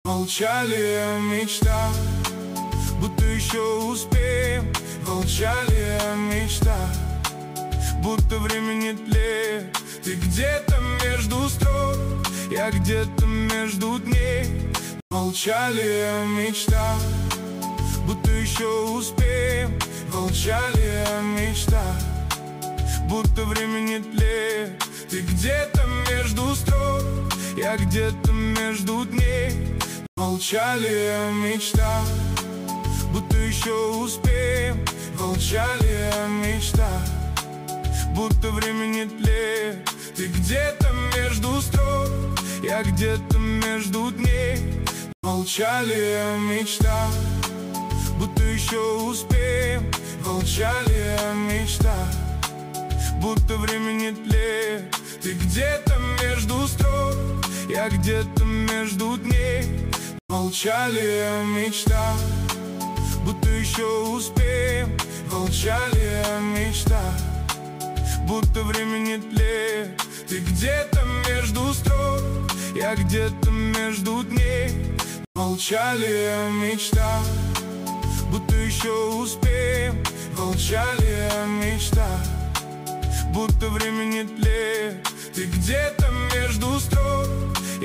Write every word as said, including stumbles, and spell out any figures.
Молчали о мечтах, будто еще успеем. Молчали о мечтах, будто время не тлеет. Ты где-то между строк, я где-то между дней. Молчали о мечтах, будто еще успеем. Молчали о мечтах, будто время не тлеет. Ты где-то между строк, я где-то между дней. Молчали о мечтах, будто еще успеем. Молчали о мечтах, будто время не тлеет. Ты где-то между строк, я где-то между дней. Молчали о мечтах, будто еще успеем. Молчали о мечтах, будто время не тлеет. Ты где-то между строк, я где-то между дней. Молчали о мечтах, будто еще успеем. Молчали о мечтах, будто время не тлеет. Ты где-то между строк, я где-то между дней. Молчали о мечтах, будто еще успеем. Молчали о мечтах, будто время не тлеет. Ты где-то между строк.